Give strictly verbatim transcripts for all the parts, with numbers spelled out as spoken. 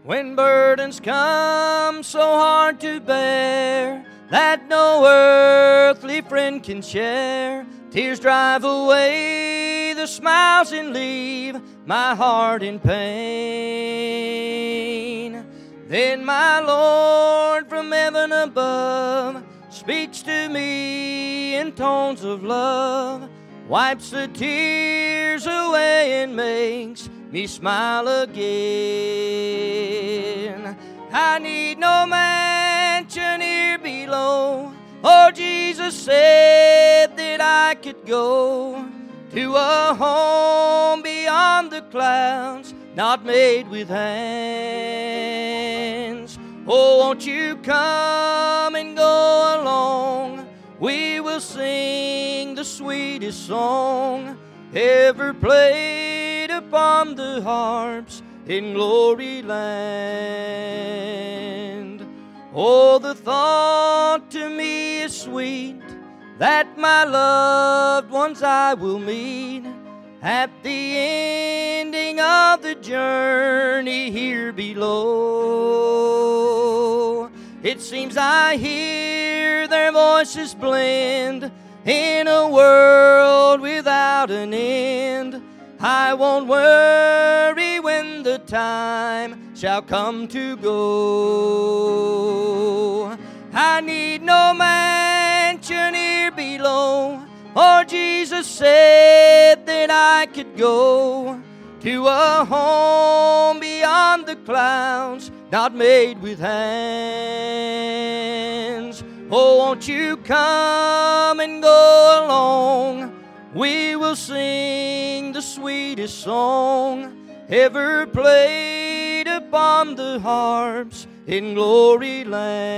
When burdens come so hard to bear that no earthly friend can share, tears drive away the smiles and leave my heart in pain. Then my Lord from heaven above speaks to me in tones of love, wipes the tears away and makes me smile again. I need no mansion here below, for Jesus said that I could go to a home beyond the clouds, not made with hands. Oh, won't you come and go along? We will sing the sweetest song ever played upon the harps in Glory Land. Oh, the thought to me is sweet that my loved ones I will meet at the ending of the journey here below. It seems I hear their voices blend in a world without an end. I won't worry when the time shall come to go. I need no mansion here below, for Jesus said that I could go to a home beyond the clouds, not made with hands. Oh, won't you come and go along? We will sing the sweetest song ever played upon the harps in Glory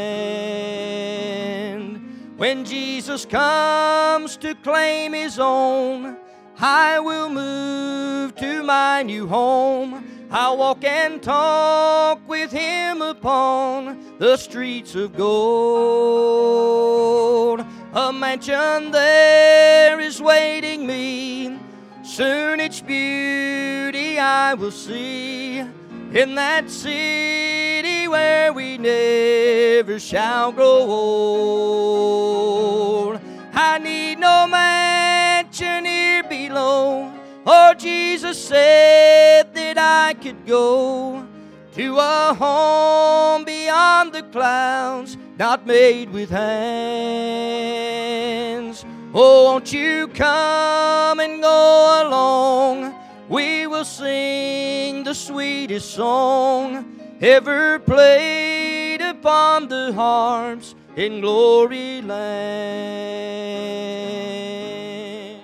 Land. When Jesus comes to claim His own, I will move to my new home. I'll walk and talk with Him upon the streets of gold. A mansion there is waiting me, soon its beauty I will see, in that city where we never shall grow old. I need no mansion here below, for Jesus said that I could go to a home beyond the clouds, not made with hands. Oh, won't you come and go along? We will sing the sweetest song ever played upon the harps in Glory Land.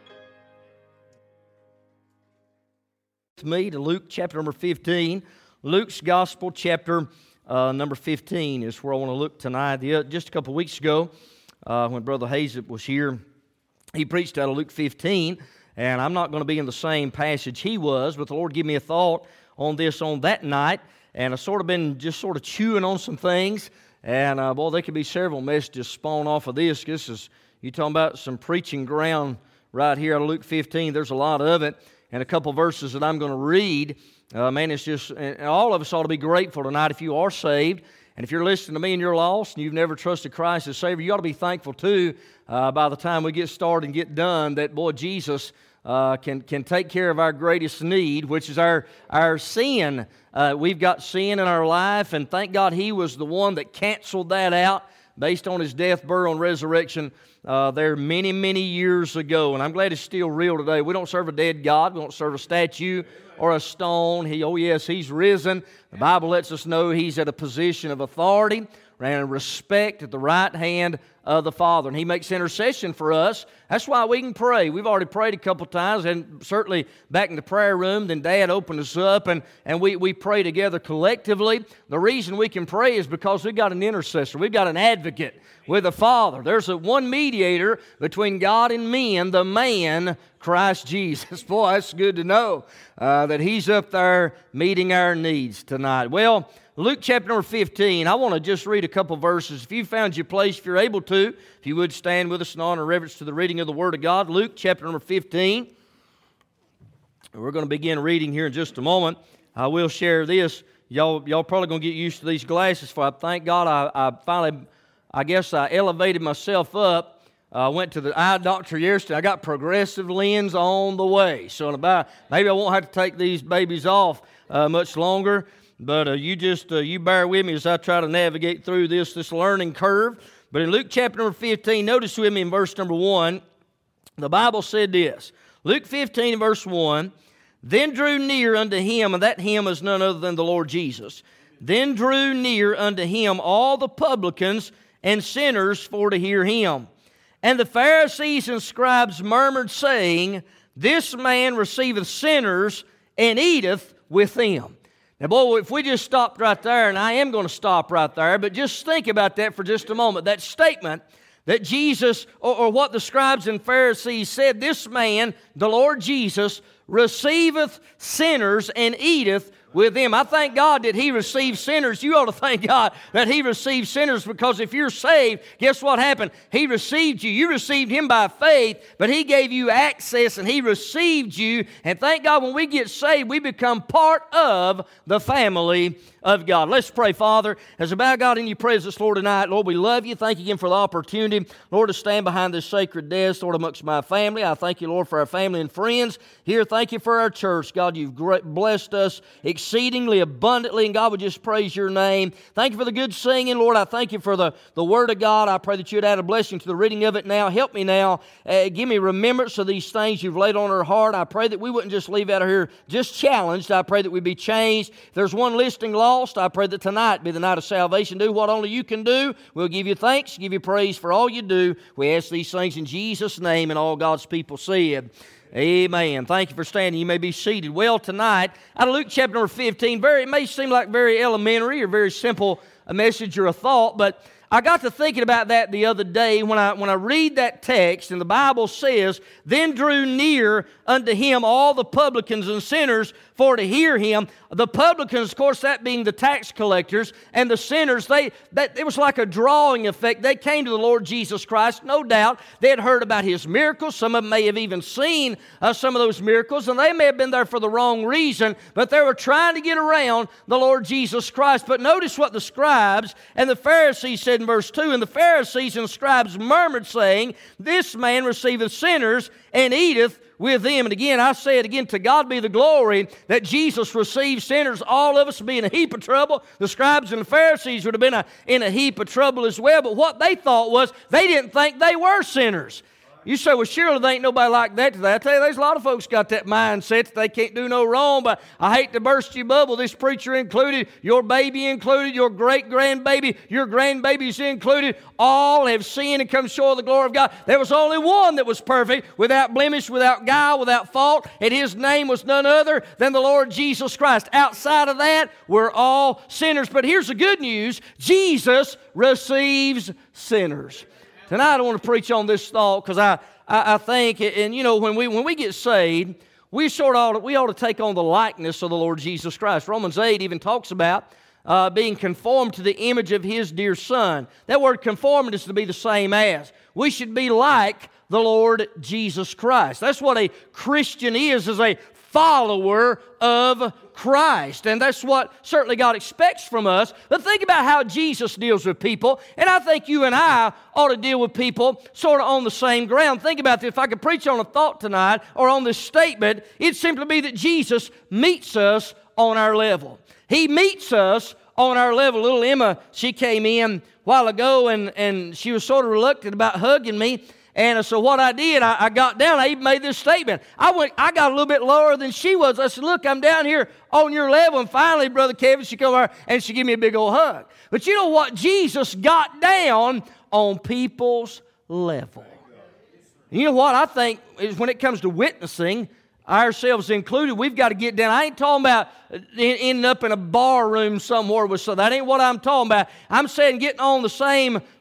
To me, to Luke chapter number fifteen. Luke's Gospel chapter uh, number fifteen is where I want to look tonight. The, uh, just a couple of weeks ago, uh, when Brother Hazett was here, he preached out of Luke fifteen, and I'm not going to be in the same passage he was, but the Lord gave me a thought on this on that night, and I've sort of been just sort of chewing on some things, and uh, boy, there could be several messages spawn off of this. This is, you talking about some preaching ground right here out of Luke fifteen. There's a lot of it, and a couple verses that I'm going to read. Uh, man, it's just, and all of us ought to be grateful tonight if you are saved. And if you're listening to me and you're lost and you've never trusted Christ as Savior, you ought to be thankful too uh, by the time we get started and get done that, boy, Jesus uh, can, can take care of our greatest need, which is our, our sin. Uh, we've got sin in our life, and thank God He was the one that canceled that out based on His death, burial, and resurrection uh, there many, many years ago. And I'm glad it's still real today. We don't serve a dead God. We don't serve a statue or a stone. He, oh yes, He's risen. The Bible lets us know He's at a position of authority and respect at the right hand of the Father. And He makes intercession for us. That's why we can pray. We've already prayed a couple times, and certainly back in the prayer room, then Dad opened us up, and, and we, we pray together collectively. The reason we can pray is because we've got an intercessor. We've got an advocate with the Father. There's a one mediator between God and men, the man, Christ Jesus. Boy, that's good to know uh, that He's up there meeting our needs tonight. Well, Luke chapter number fifteen, I want to just read a couple verses. If you found your place, if you're able to, if you would stand with us in honor and reverence to the reading of the Word of God. Luke chapter number fifteen. We're going to begin reading here in just a moment. I will share this. y'all y'all probably going to get used to these glasses. For I thank God I, I finally, I guess I elevated myself up. I uh, went to the eye doctor yesterday. I got progressive lens on the way. So in about, maybe I won't have to take these babies off uh, much longer. But uh, you just, uh, you bear with me as I try to navigate through this, this learning curve. But in Luke chapter number fifteen, notice with me in verse number one, the Bible said this. Luke fifteen verse one, then drew near unto him, and that him is none other than the Lord Jesus. Then drew near unto him all the publicans and sinners for to hear him. And the Pharisees and scribes murmured, saying, this man receiveth sinners and eateth with them. Now, boy, if we just stopped right there, and I am going to stop right there, but just think about that for just a moment. That statement that Jesus, or, or what the scribes and Pharisees said, this man, the Lord Jesus, receiveth sinners and eateth with them. I thank God that He received sinners. You ought to thank God that He received sinners, because if you're saved, guess what happened? He received you. You received Him by faith, but He gave you access and He received you. And thank God when we get saved, we become part of the family of God. Let's pray. Father, as I bow, God, in your presence, Lord, tonight, Lord, we love you. Thank you again for the opportunity, Lord, to stand behind this sacred desk, Lord, amongst my family. I thank you, Lord, for our family and friends here. Thank you for our church. God, you've blessed us exceedingly abundantly, and God, we just praise your name. Thank you for the good singing, Lord. I thank you for the, the Word of God. I pray that you'd add a blessing to the reading of it now. Help me now. Uh, give me remembrance of these things you've laid on our heart. I pray that we wouldn't just leave out of here just challenged. I pray that we'd be changed. If there's one listening lost, I pray that tonight be the night of salvation. Do what only you can do. We'll give you thanks, give you praise for all you do. We ask these things in Jesus' name, and all God's people said, amen. Thank you for standing. You may be seated. Well, tonight, out of Luke chapter number fifteen, very, it may seem like very elementary or very simple a message or a thought, but I got to thinking about that the other day when I when I read that text, and the Bible says, then drew near unto him all the publicans and sinners for to hear him. The publicans, of course, that being the tax collectors, and the sinners, they that it was like a drawing effect. They came to the Lord Jesus Christ, no doubt. They had heard about His miracles. Some of them may have even seen uh, some of those miracles, and they may have been there for the wrong reason, but they were trying to get around the Lord Jesus Christ. But notice what the scribes and the Pharisees said in verse two, and the Pharisees and scribes murmured, saying, this man receiveth sinners and eateth with them. And again, I say it again, to God be the glory that Jesus received sinners. All of us would be in a heap of trouble. The scribes and the Pharisees would have been a, in a heap of trouble as well. But what they thought was, they didn't think they were sinners. You say, well, surely there ain't nobody like that today. I tell you, there's a lot of folks got that mindset that they can't do no wrong, but I hate to burst your bubble. This preacher included, your baby included, your great-grandbaby, your grandbabies included, all have sinned and come short of the glory of God. There was only one that was perfect, without blemish, without guile, without fault, and His name was none other than the Lord Jesus Christ. Outside of that, we're all sinners. But here's the good news. Jesus receives sinners. Tonight I want to preach on this thought, because I, I, I think, and you know, when we when we get saved, we sort of ought to, we ought to take on the likeness of the Lord Jesus Christ. Romans eight even talks about uh, being conformed to the image of His dear Son. That word conformed is to be the same as. We should be like the Lord Jesus Christ. That's what a Christian is, is a follower of Christ. And that's what certainly God expects from us. But think about how Jesus deals with people. And I think you and I ought to deal with people sort of on the same ground. Think about this. If I could preach on a thought tonight or on this statement, it'd simply be that Jesus meets us on our level. He meets us on our level. Little Emma, she came in a while ago and, and she was sort of reluctant about hugging me. And so what I did, I, I got down. I even made this statement. I went. I got a little bit lower than she was. I said, look, I'm down here on your level. And finally, Brother Kevin, she come over and she gave me a big old hug. But you know what? Jesus got down on people's level. You know what? I think is when it comes to witnessing, ourselves included, we've got to get down. I ain't talking about ending up in a bar room somewhere with so that ain't what I'm talking about. I'm saying getting on the same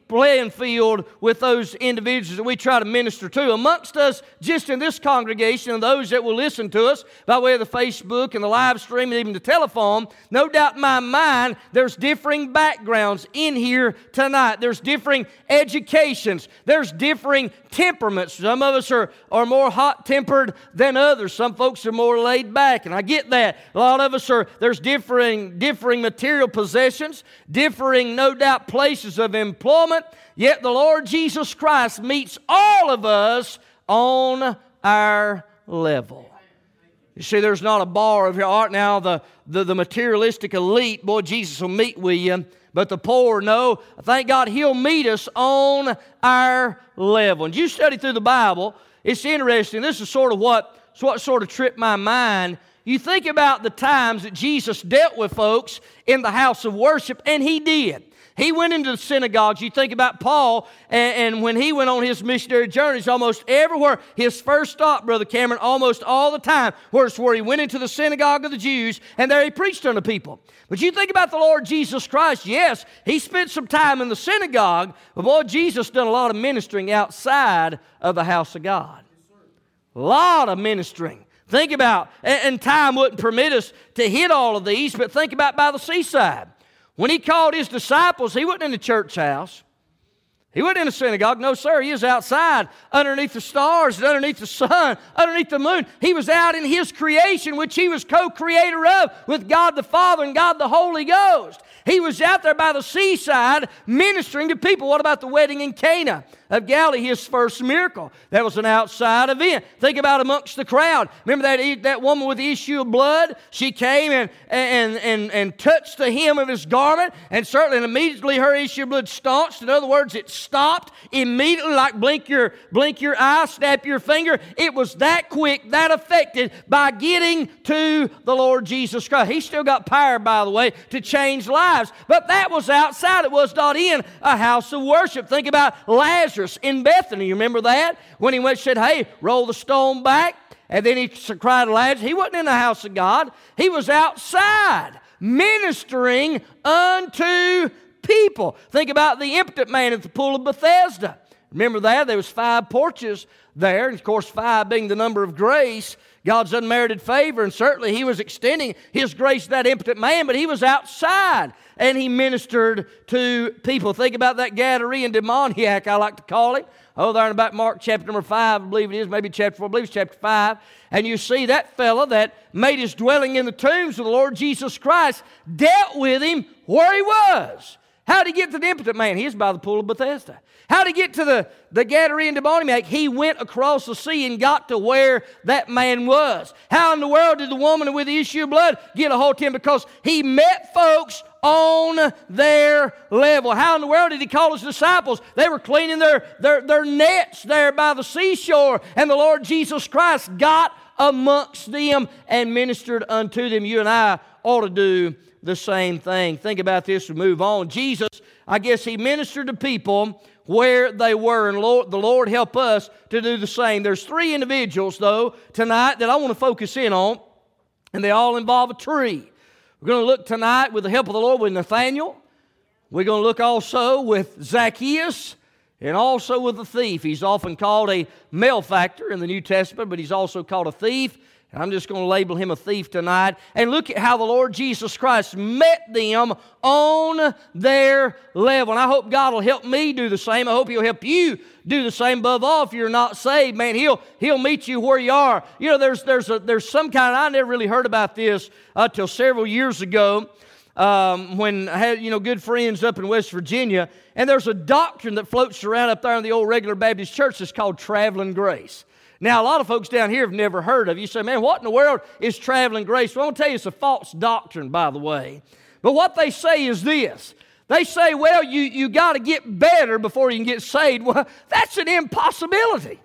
playing field with those individuals that we try to minister to. Amongst us, just in this congregation, and those that will listen to us by way of the Facebook and the live stream and even the telephone, no doubt in my mind, there's differing backgrounds in here tonight. There's differing educations. There's differing temperaments. Some of us are, are more hot-tempered than others. Some folks are more laid back, and I get that. A lot of us are, there's differing, differing material possessions, differing, no doubt, places of employment, yet the Lord Jesus Christ meets all of us on our level. You see, there's not a bar of art now. The, the, the materialistic elite, boy, Jesus will meet with you. But the poor, no. Thank God He'll meet us on our level. And you study through the Bible, it's interesting. This is sort of what, what sort of tripped my mind. You think about the times that Jesus dealt with folks in the house of worship, and He did. He went into the synagogues. You think about Paul, and, and when he went on his missionary journeys, almost everywhere, his first stop, Brother Cameron, almost all the time, was where he went into the synagogue of the Jews, and there he preached unto people. But you think about the Lord Jesus Christ, yes, He spent some time in the synagogue, but boy, Jesus done a lot of ministering outside of the house of God. A lot of ministering. Think about, and time wouldn't permit us to hit all of these, but think about by the seaside. When He called His disciples, He wasn't in the church house. He wasn't in a synagogue. No, sir. He was outside underneath the stars, underneath the sun, underneath the moon. He was out in His creation, which He was co-creator of with God the Father and God the Holy Ghost. He was out there by the seaside ministering to people. What about the wedding in Cana of Galilee, His first miracle? That was an outside event. Think about amongst the crowd. Remember that, that woman with the issue of blood? She came and, and, and, and touched the hem of His garment, and certainly and immediately her issue of blood staunched. In other words, it stopped immediately, like blink your, blink your eye, snap your finger. It was that quick, that effective by getting to the Lord Jesus Christ. He still got power, by the way, to change lives. But that was outside. It was not in a house of worship. Think about Lazarus in Bethany. You remember that? When he went and said, hey, roll the stone back. And then he cried to Lazarus. He wasn't in the house of God. He was outside ministering unto people. Think about the impotent man at the pool of Bethesda. Remember that? There was five porches there. And of course, five being the number of grace, God's unmerited favor, and certainly He was extending His grace to that impotent man, but he was outside, and he ministered to people. Think about that Gadarean demoniac, I like to call him. Oh, there in about Mark chapter number five, I believe it is, maybe chapter four, I believe it's chapter five. And you see that fella that made his dwelling in the tombs of the Lord Jesus Christ dealt with him where he was. How did he get to the impotent man? He was by the pool of Bethesda. How did he get to the, the Gadarean demoniac? He went across the sea and got to where that man was. How in the world did the woman with the issue of blood get a hold of him? Because he met folks on their level. How in the world did He call His disciples? They were cleaning their, their, their nets there by the seashore, and the Lord Jesus Christ got amongst them and ministered unto them. You and I ought to do the same thing. Think about this and move on. Jesus, I guess He ministered to people where they were, and Lord, the Lord help us to do the same. There's three individuals, though, tonight that I want to focus in on, and they all involve a tree. We're going to look tonight with the help of the Lord with Nathaniel. We're going to look also with Zacchaeus and also with the thief. He's often called a malefactor in the New Testament, but he's also called a thief. And I'm just going to label him a thief tonight. And look at how the Lord Jesus Christ met them on their level. And I hope God will help me do the same. I hope He'll help you do the same. Above all, if you're not saved, man, He'll He'll meet you where you are. You know, there's there's a, there's some kind. I never really heard about this until several years ago, um, when I had you know good friends up in West Virginia. And there's a doctrine that floats around up there in the old regular Baptist church that's called traveling grace. Now, a lot of folks down here have never heard of it. You say, man, what in the world is traveling grace? Well, I'm going to tell you, it's a false doctrine, by the way. But what they say is this. They say, well, you, you got to get better before you can get saved. Well, that's an impossibility.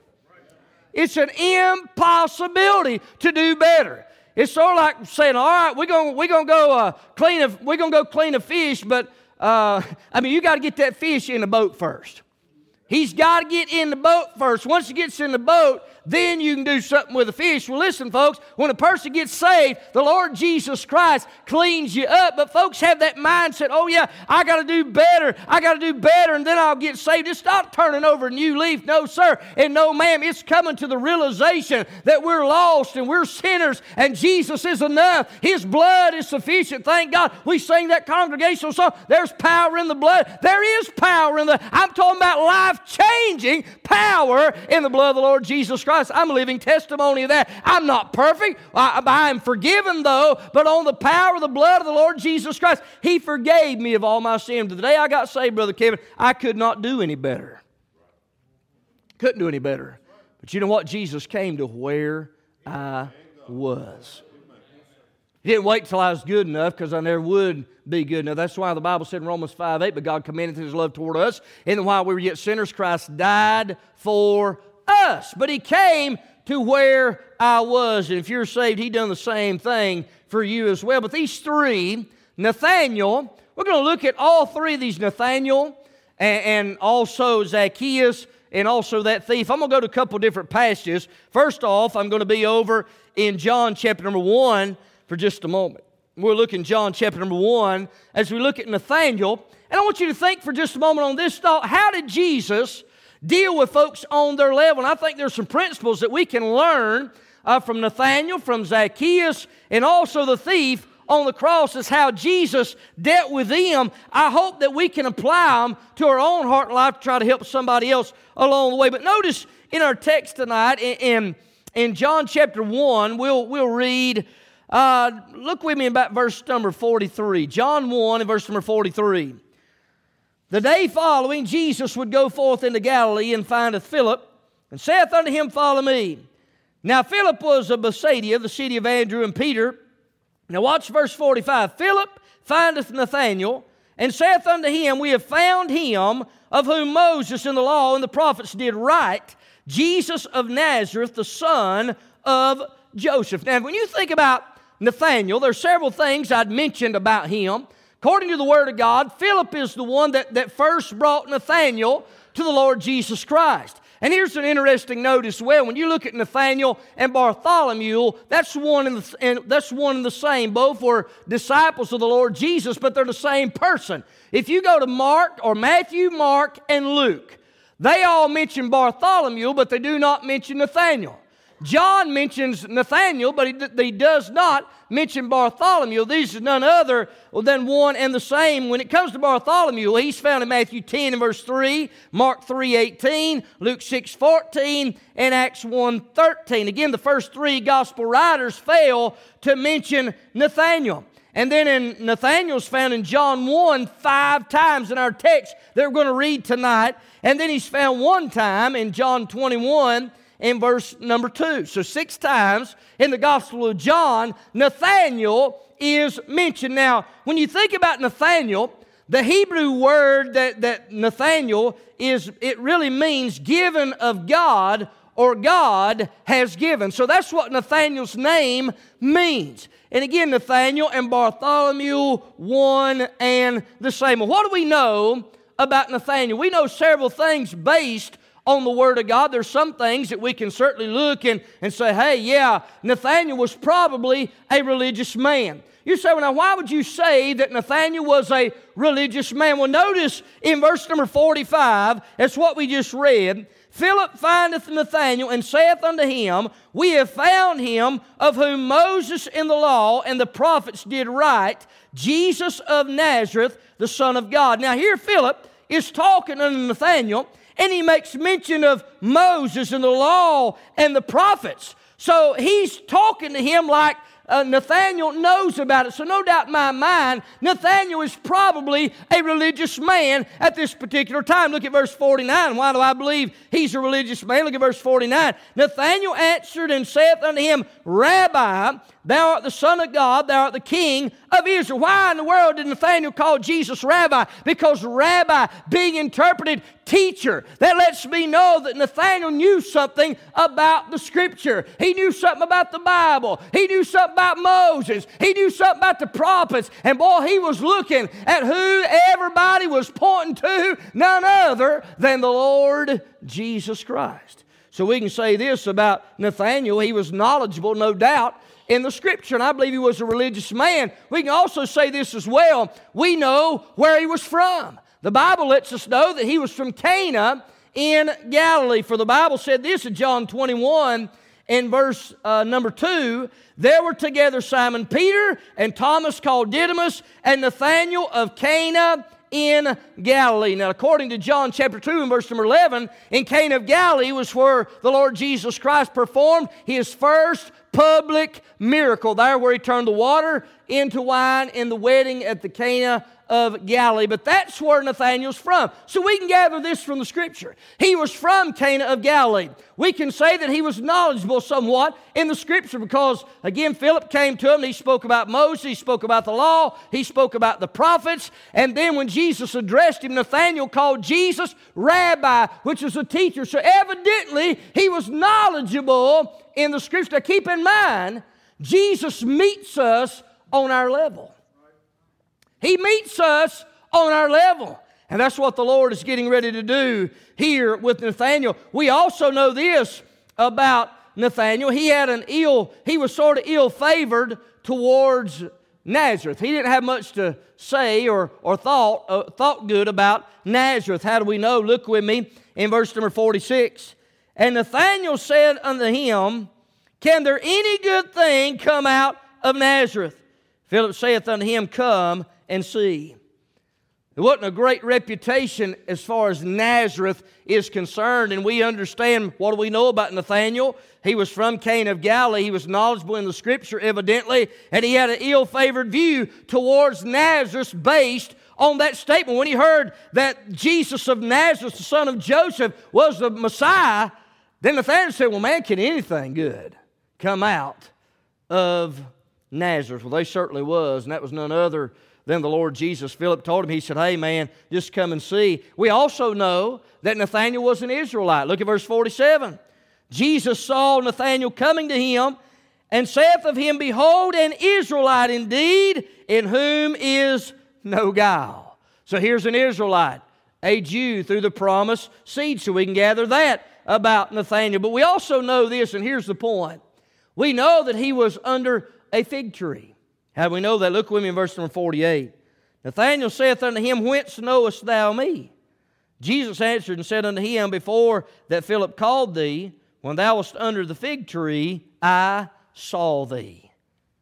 It's an impossibility to do better. It's sort of like saying, all right, we're going we're gonna go uh, clean a we're gonna go clean a fish, but uh, I mean, you got to get that fish in the boat first. He's got to get in the boat first. Once he gets in the boat, then you can do something with the fish. Well, listen, folks, when a person gets saved, the Lord Jesus Christ cleans you up. But folks have that mindset, oh, yeah, I got to do better. I got to do better, and then I'll get saved. It's not turning over a new leaf. No, sir, and no, ma'am. It's coming to the realization that we're lost and we're sinners, and Jesus is enough. His blood is sufficient. Thank God. We sing that congregational song, there's power in the blood. There is power in the, I'm talking about life-changing power in the blood of the Lord Jesus Christ. I'm a living testimony of that. I'm not perfect. I, I am forgiven, though, but on the power of the blood of the Lord Jesus Christ, He forgave me of all my sins. The day I got saved, Brother Kevin, I could not do any better. Couldn't do any better. But you know what? Jesus came to where I was. He didn't wait till I was good enough, because I never would be good enough. That's why the Bible said in Romans five eight, but God commendeth His love toward us, and while we were yet sinners, Christ died for us. But He came to where I was. And if you're saved, He done the same thing for you as well. But these three, Nathanael, we're going to look at all three of these, Nathanael and, and also Zacchaeus and also that thief. I'm going to go to a couple different passages. First off, I'm going to be over in John chapter number one for just a moment. We'll look in John chapter number one as we look at Nathanael. And I want you to think for just a moment on this thought. How did Jesus deal with folks on their level? And I think there's some principles that we can learn uh, from Nathanael, from Zacchaeus, and also the thief on the cross, is how Jesus dealt with them. I hope that we can apply them to our own heart and life to try to help somebody else along the way. But notice in our text tonight, in, in, in John chapter one, we'll, we'll read, uh, look with me about verse number forty-three. John one and verse number forty-three. The day following, Jesus would go forth into Galilee, and findeth Philip, and saith unto him, Follow me. Now Philip was of Bethsaida, the city of Andrew and Peter. Now watch verse forty-five. Philip findeth Nathanael, and saith unto him, We have found him of whom Moses in the law and the prophets did write, Jesus of Nazareth, the son of Joseph. Now when you think about Nathanael, there are several things I'd mentioned about him. According to the Word of God, Philip is the one that, that first brought Nathanael to the Lord Jesus Christ. And here's an interesting note as well. When you look at Nathanael and Bartholomew, that's one in the, and that's one and the same. Both were disciples of the Lord Jesus, but they're the same person. If you go to Mark or Matthew, Mark, and Luke, they all mention Bartholomew, but they do not mention Nathanael. John mentions Nathanael, but he, he does not mention Bartholomew. These are none other than one and the same. When it comes to Bartholomew, he's found in Matthew ten and verse three, Mark three eighteen, Luke six fourteen, and Acts one thirteen. Again, the first three gospel writers fail to mention Nathanael. And then in Nathanael's found in John one five times in our text that we're going to read tonight. And then he's found one time in John twenty-one in verse number two. So six times in the Gospel of John, Nathanael is mentioned. Now, when you think about Nathanael, the Hebrew word that, that Nathanael is, it really means given of God, or God has given. So that's what Nathanael's name means. And again, Nathanael and Bartholomew, one and the same. Well, what do we know about Nathanael? We know several things based on the Word of God. There's some things that we can certainly look and, and say, hey, yeah, Nathanael was probably a religious man. You say, well, now, why would you say that Nathanael was a religious man? Well, notice in verse number forty-five, that's what we just read. Philip findeth Nathanael, and saith unto him, We have found him of whom Moses in the law and the prophets did write, Jesus of Nazareth, the Son of God. Now here Philip is talking unto Nathanael, and he makes mention of Moses and the law and the prophets. So he's talking to him like uh, Nathanael knows about it. So no doubt in my mind, Nathanael is probably a religious man at this particular time. Look at verse forty-nine. Why do I believe he's a religious man? Look at verse forty-nine. Nathanael answered and saith unto him, Rabbi, Thou art the Son of God, thou art the King of Israel. Why in the world did Nathanael call Jesus Rabbi? Because Rabbi being interpreted teacher. That lets me know that Nathanael knew something about the Scripture. He knew something about the Bible. He knew something about Moses. He knew something about the prophets. And boy, he was looking at who everybody was pointing to, none other than the Lord Jesus Christ. So we can say this about Nathanael. He was knowledgeable, no doubt, in the Scripture, and I believe he was a religious man. We can also say this as well. We know where he was from. The Bible lets us know that he was from Cana in Galilee. For the Bible said this in John twenty-one, in verse uh, number two, there were together Simon Peter and Thomas called Didymus and Nathanael of Cana in Galilee. Now, according to John chapter two and verse number eleven, in Cana of Galilee was where the Lord Jesus Christ performed his first public miracle, there where he turned the water into wine in the wedding at the Cana of Galilee. But that's where Nathanael's from. So we can gather this from the Scripture. He was from Cana of Galilee. We can say that he was knowledgeable somewhat in the Scripture because, again, Philip came to him and he spoke about Moses, he spoke about the law, he spoke about the prophets. And then when Jesus addressed him, Nathanael called Jesus Rabbi, which is a teacher. So evidently he was knowledgeable in the Scripture. Now keep in mind, Jesus meets us on our level. He meets us on our level. And that's what the Lord is getting ready to do here with Nathanael. We also know this about Nathanael. He had an ill, he was sort of ill-favored towards Nazareth. He didn't have much to say or, or thought, uh, thought good about Nazareth. How do we know? Look with me in verse number forty-six. And Nathanael said unto him, Can there any good thing come out of Nazareth? Philip saith unto him, Come and see. There wasn't a great reputation as far as Nazareth is concerned, and we understand, what do we know about Nathanael? He was from Cana of Galilee. He was knowledgeable in the Scripture, evidently, and he had an ill-favored view towards Nazareth based on that statement. When he heard that Jesus of Nazareth, the son of Joseph, was the Messiah, then Nathanael said, well, man, can anything good come out of Nazareth? Well, they certainly was, and that was none other than the Lord Jesus. Philip told him, he said, hey, man, just come and see. We also know that Nathanael was an Israelite. Look at verse forty-seven. Jesus saw Nathanael coming to him and saith of him, Behold, an Israelite indeed, in whom is no guile. So here's an Israelite, a Jew through the promised seed. So we can gather that about Nathanael. But we also know this, and here's the point. We know that he was under a fig tree. How do we know that? Look with me in verse number forty-eight. Nathanael saith unto him, Whence knowest thou me? Jesus answered and said unto him, Before that Philip called thee, when thou wast under the fig tree, I saw thee.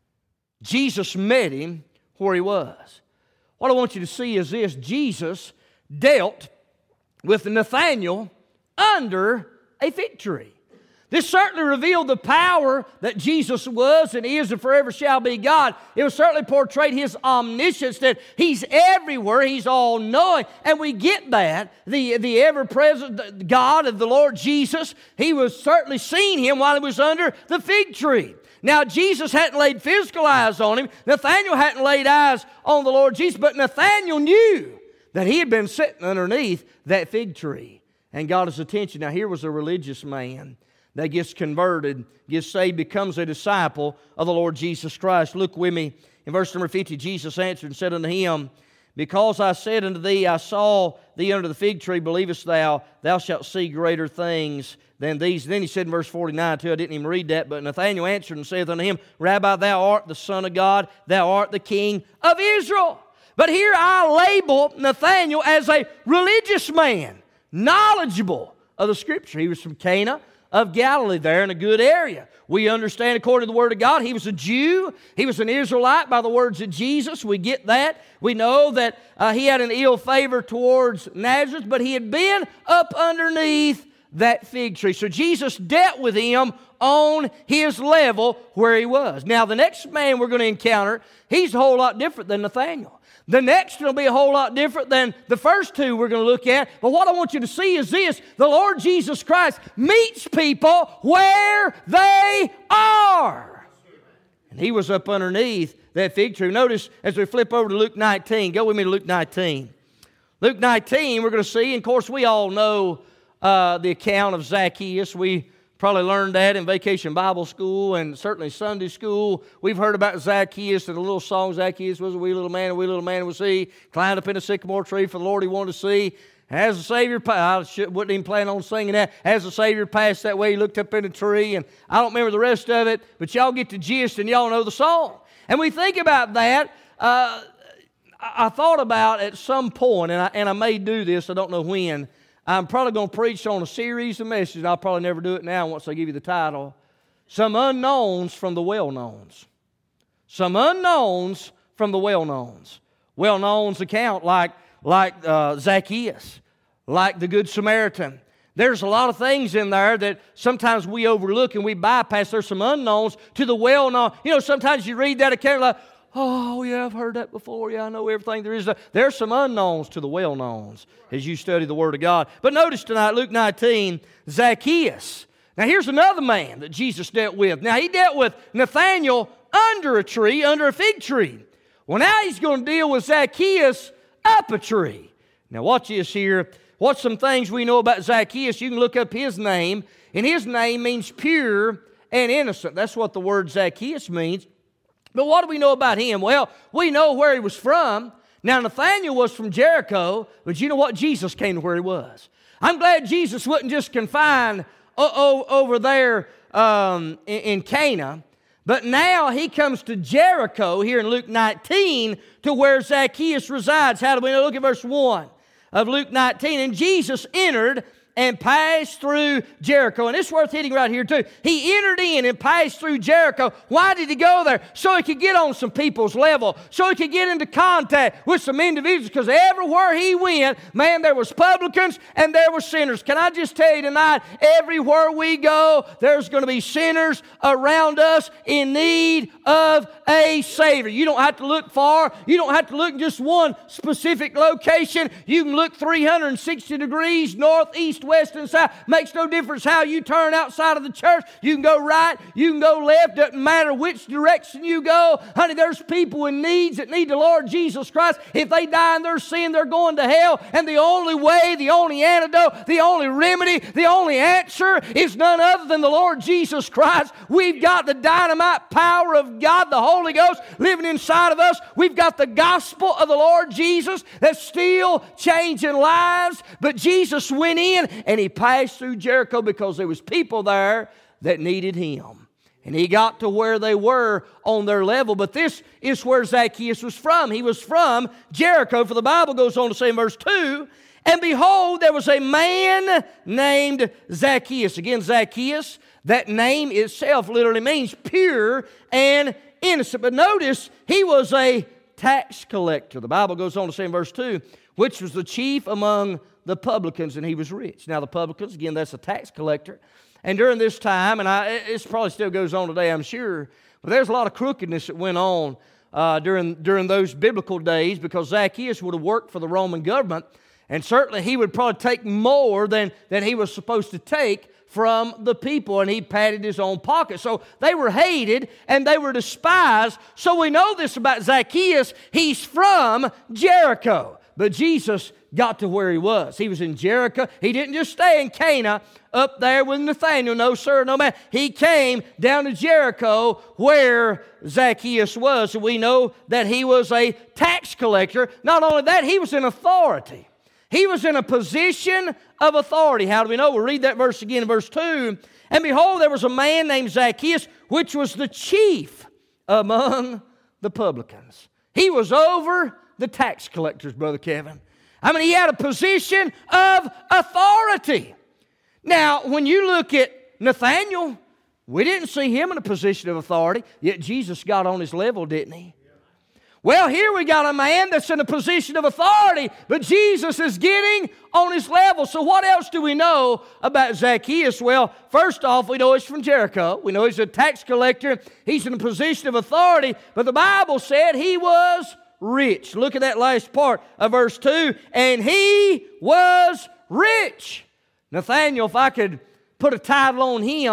Jesus met him where he was. What I want you to see is this. Jesus dealt with Nathanael under a fig tree. This certainly revealed the power that Jesus was and is and forever shall be God. It was certainly portrayed His omniscience, that He's everywhere, He's all-knowing. And we get that. The, the ever-present God of the Lord Jesus, He was certainly seen Him while He was under the fig tree. Now, Jesus hadn't laid physical eyes on Him. Nathanael hadn't laid eyes on the Lord Jesus. But Nathanael knew that he had been sitting underneath that fig tree and got his attention. Now, here was a religious man that gets converted, gets saved, becomes a disciple of the Lord Jesus Christ. Look with me in verse number fifty. Jesus answered and said unto him, Because I said unto thee, I saw thee under the fig tree, believest thou? Thou shalt see greater things than these. And then he said in verse forty-nine, too, I didn't even read that, but Nathanael answered and saith unto him, Rabbi, thou art the Son of God, thou art the King of Israel. But here I label Nathanael as a religious man, knowledgeable of the Scripture. He was from Cana of Galilee, there in a good area. We understand, according to the Word of God, he was a Jew. He was an Israelite by the words of Jesus. We get that. We know that uh, he had an ill favor towards Nazareth, but he had been up underneath that fig tree. So Jesus dealt with him on his level where he was. Now, the next man we're going to encounter, he's a whole lot different than Nathanael. The next will be a whole lot different than the first two we're going to look at. But what I want you to see is this. The Lord Jesus Christ meets people where they are. He was up underneath that fig tree. Notice as we flip over to Luke nineteen. Go with me to Luke nineteen. Luke nineteen, we're going to see, and of course we all know uh, the account of Zacchaeus. We probably learned that in Vacation Bible School and certainly Sunday school. We've heard about Zacchaeus and the little song, Zacchaeus was a wee little man, a wee little man was he, climbed up in a sycamore tree for the Lord he wanted to see. As the Savior, I wouldn't even plan on singing that. As the Savior passed that way, he looked up in a tree, and I don't remember the rest of it, but y'all get the gist and y'all know the song. And we think about that. Uh, I thought about at some point, and I, and I may do this, I don't know when, I'm probably going to preach on a series of messages. I'll probably never do it now once I give you the title. Some unknowns from the well-knowns. Some unknowns from the well-knowns. Well-knowns account like like uh, Zacchaeus, like the Good Samaritan. There's a lot of things in there that sometimes we overlook and we bypass. There's some unknowns to the well-known. You know, sometimes you read that account like, oh, yeah, I've heard that before. Yeah, I know everything there is. There's some unknowns to the well-knowns as you study the Word of God. But notice tonight, Luke nineteen, Zacchaeus. Now, here's another man that Jesus dealt with. Now, he dealt with Nathanael under a tree, under a fig tree. Well, now he's going to deal with Zacchaeus up a tree. Now watch this here. What's some things we know about Zacchaeus? You can look up his name, and his name means pure and innocent. That's what the word Zacchaeus means. But what do we know about him? Well, we know where he was from. Now Nathanael was from Jericho, but you know what? Jesus came to where he was. I'm glad Jesus wasn't just confined o- o- over there um, in, in Cana. But now he comes to Jericho here in Luke nineteen to where Zacchaeus resides. How do we know? Look at verse one of Luke nineteen. And Jesus entered and passed through Jericho. And it's worth hitting right here too. He entered in and passed through Jericho. Why did he go there? So he could get on some people's level. So he could get into contact with some individuals. Because everywhere he went, man, there was publicans and there were sinners. Can I just tell you tonight, everywhere we go, there's going to be sinners around us in need of a Savior. You don't have to look far. You don't have to look in just one specific location. You can look three hundred sixty degrees, north, east, west, and south. Makes no difference how you turn outside of the church. You can go right, you can go left. Doesn't matter which direction you go. Honey, there's people in needs that need the Lord Jesus Christ. If they die in their sin, they're going to hell. And the only way, the only antidote, the only remedy, the only answer is none other than the Lord Jesus Christ. We've got the dynamite power of God, the Holy Ghost, living inside of us. We've got the gospel of the Lord Jesus that's still changing lives. But Jesus went in and he passed through Jericho because there was people there that needed him. And he got to where they were on their level. But this is where Zacchaeus was from. He was from Jericho. For the Bible goes on to say in verse two, and behold, there was a man named Zacchaeus. Again, Zacchaeus, that name itself literally means pure and innocent. But notice, he was a tax collector. The Bible goes on to say in verse two, which was the chief among the publicans, and he was rich. Now the publicans, again, that's a tax collector. And during this time, and I, it probably still goes on today, I'm sure, but there's a lot of crookedness that went on uh, during, during those biblical days, because Zacchaeus would have worked for the Roman government, and certainly he would probably take more than, than he was supposed to take from the people, and he padded his own pocket. So they were hated and they were despised. So we know this about Zacchaeus. He's from Jericho. But Jesus got to where he was. He was in Jericho. He didn't just stay in Cana up there with Nathanael. No, sir, no, man. He came down to Jericho where Zacchaeus was. And we know that he was a tax collector. Not only that, he was in authority. He was in a position of authority. How do we know? We'll read that verse again in verse two. And behold, there was a man named Zacchaeus, which was the chief among the publicans. He was over the tax collectors, Brother Kevin. I mean, he had a position of authority. Now, when you look at Nathanael, we didn't see him in a position of authority, yet Jesus got on his level, didn't he? Well, here we got a man that's in a position of authority, but Jesus is getting on his level. So what else do we know about Zacchaeus? Well, first off, we know he's from Jericho. We know he's a tax collector. He's in a position of authority, but the Bible said he was rich. Look at that last part of verse two. And he was rich. Nathanael, if I could put a title on him,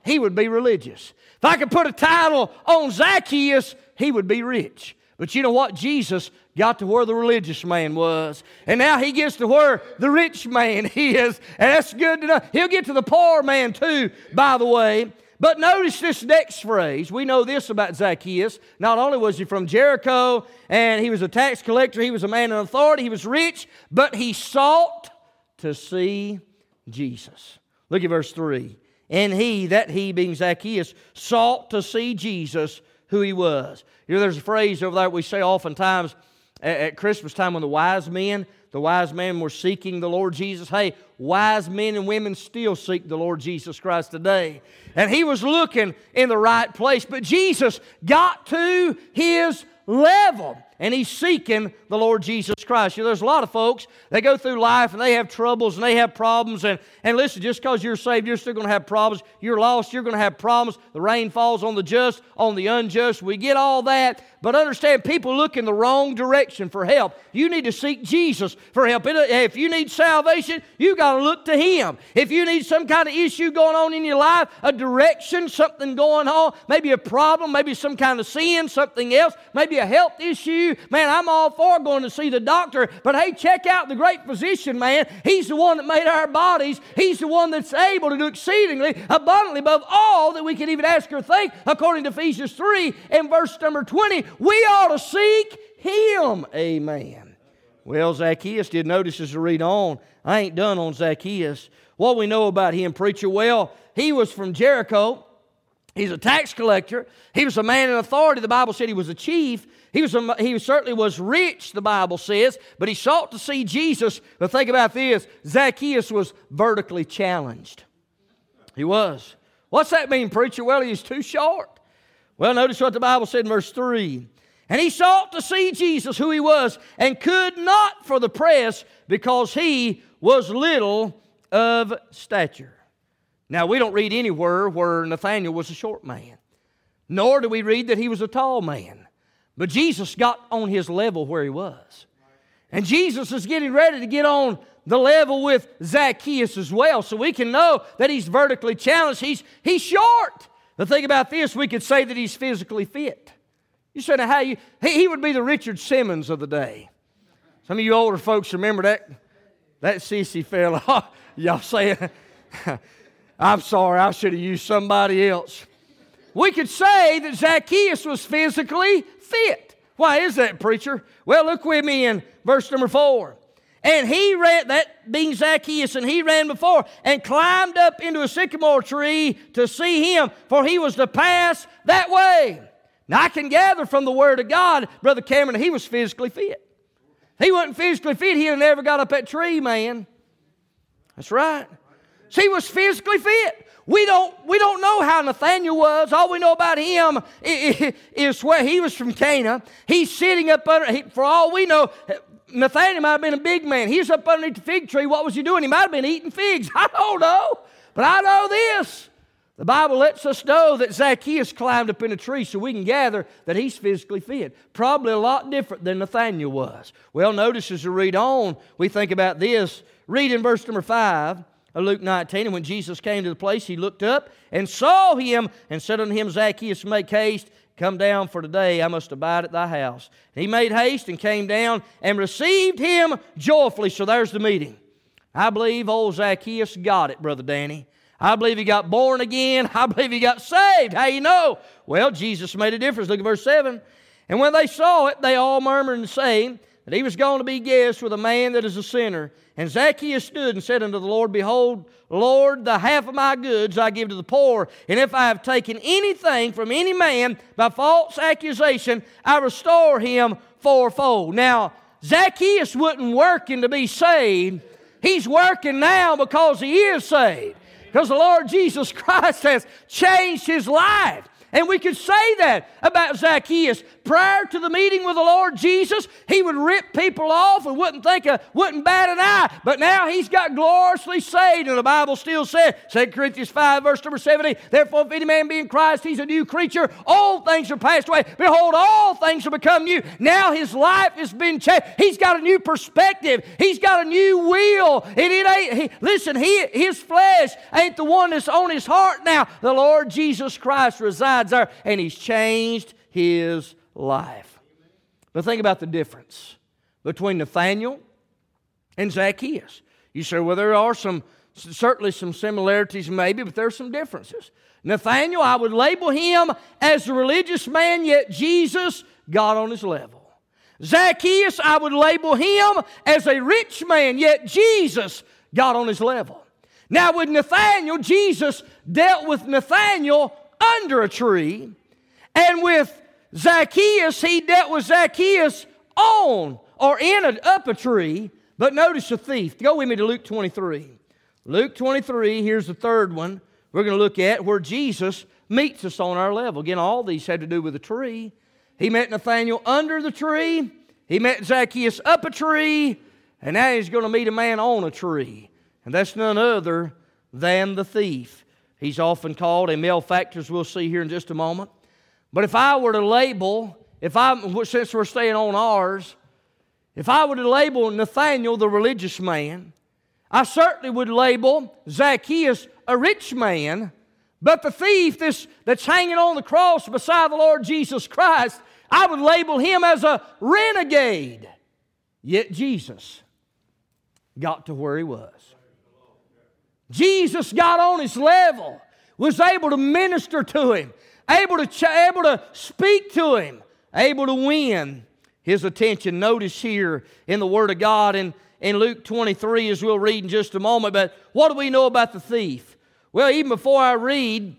he would be religious. If I could put a title on Zacchaeus, he would be rich. But you know what? Jesus got to where the religious man was. And now he gets to where the rich man is. And that's good to know. He'll get to the poor man too, by the way. But notice this next phrase. We know this about Zacchaeus. Not only was he from Jericho and he was a tax collector, he was a man of authority, he was rich, but he sought to see Jesus. Look at verse three. And he, that he being Zacchaeus, sought to see Jesus, who he was. You know, there's a phrase over there we say oftentimes at, at Christmas time when the wise men, the wise men were seeking the Lord Jesus. Hey, wise men and women still seek the Lord Jesus Christ today. And he was looking in the right place. But Jesus got to his level. And he's seeking the Lord Jesus Christ. You know, there's a lot of folks, they go through life and they have troubles and they have problems. And, and listen, just because you're saved, you're still going to have problems. You're lost, you're going to have problems. The rain falls on the just, on the unjust. We get all that. But understand, people look in the wrong direction for help. You need to seek Jesus for help. If you need salvation, you got to look to Him. If you need some kind of issue going on in your life, a direction, something going on, maybe a problem, maybe some kind of sin, something else, maybe a health issue, man, I'm all for going to see the doctor. But hey, check out the great physician, man. He's the one that made our bodies. He's the one that's able to do exceedingly abundantly above all that we can even ask or think, according to Ephesians three and verse number twenty. We ought to seek Him. Amen. Well, Zacchaeus did notice as we read on. I ain't done on Zacchaeus. What we know about him, preacher? Well, he was from Jericho. He's a tax collector. He was a man in authority. The Bible said he was a chief. He was a, he certainly was rich, the Bible says, but he sought to see Jesus. But think about this. Zacchaeus was vertically challenged. He was. What's that mean, preacher? Well, he was too short. Well, notice what the Bible said in verse three. And he sought to see Jesus, who he was, and could not for the press, because he was little of stature. Now, we don't read anywhere where Nathanael was a short man, nor do we read that he was a tall man. But Jesus got on his level where he was. And Jesus is getting ready to get on the level with Zacchaeus as well, so we can know that he's vertically challenged. He's, he's short. The thing about this, we could say that he's physically fit. You said, how you, he, he would be the Richard Simmons of the day. Some of you older folks remember that, that sissy fella. Y'all say, I'm sorry, I should have used somebody else. We could say that Zacchaeus was physically fit. Why is that, preacher? Well, look with me in verse number four. And he ran, that being Zacchaeus, and he ran before and climbed up into a sycamore tree to see him, for he was to pass that way. Now, I can gather from the Word of God, Brother Cameron, he was physically fit. He wasn't physically fit, he'd have never got up that tree, man. That's right. So he was physically fit. We don't, we don't know how Nathanael was. All we know about him is where he was from Cana. He's sitting up under, he, for all we know, Nathanael might have been a big man. He was up underneath the fig tree. What was he doing? He might have been eating figs. I don't know. But I know this. The Bible lets us know that Zacchaeus climbed up in a tree, so we can gather that he's physically fit. Probably a lot different than Nathanael was. Well, notice as we read on, we think about this. Read in verse number five of Luke nineteen. And when Jesus came to the place, he looked up and saw him and said unto him, Zacchaeus, make haste. Come down, for today I must abide at thy house. And he made haste and came down and received him joyfully. So there's the meeting. I believe old Zacchaeus got it, Brother Danny. I believe he got born again. I believe he got saved. How you know? Well, Jesus made a difference. Look at verse seven. And when they saw it, they all murmured and saying that he was going to be guest with a man that is a sinner. And Zacchaeus stood and said unto the Lord, Behold, Lord, the half of my goods I give to the poor. And if I have taken anything from any man by false accusation, I restore him fourfold. Now, Zacchaeus wasn't working to be saved. He's working now because he is saved. Because the Lord Jesus Christ has changed his life. And we could say that about Zacchaeus. Prior to the meeting with the Lord Jesus, he would rip people off and wouldn't think of, wouldn't bat an eye. But now he's got gloriously saved. And the Bible still says, Second Corinthians five, verse number seventy, therefore if any man be in Christ, he's a new creature. Old things are passed away. Behold, all things have become new. Now his life has been changed. He's got a new perspective. He's got a new will. And it ain't, he, listen, he, his flesh ain't the one that's on his heart now. The Lord Jesus Christ resides there, and he's changed his life. But think about the difference between Nathanael and Zacchaeus. You say, well, there are some, certainly some similarities maybe, but there are some differences. Nathanael, I would label him as a religious man, yet Jesus got on his level. Zacchaeus, I would label him as a rich man, yet Jesus got on his level. Now with Nathanael, Jesus dealt with Nathanael under a tree, and with Zacchaeus, he dealt with Zacchaeus on or in a, up a tree. But notice the thief. Go with me to Luke twenty-three. Luke twenty-three, here's the third one we're going to look at where Jesus meets us on our level. Again, all these had to do with a tree. He met Nathanael under the tree. He met Zacchaeus up a tree. And now he's going to meet a man on a tree. And that's none other than the thief. He's often called a malefactor, as we'll see here in just a moment. But if I were to label, if I, since we're staying on ours, if I were to label Nathanael the religious man, I certainly would label Zacchaeus a rich man, but the thief this, that's hanging on the cross beside the Lord Jesus Christ, I would label him as a renegade. Yet Jesus got to where he was. Jesus got on his level, was able to minister to him, able to, ch- able to speak to him, able to win his attention. Notice here in the Word of God in, in Luke twenty-three, as we'll read in just a moment, but what do we know about the thief? Well, even before I read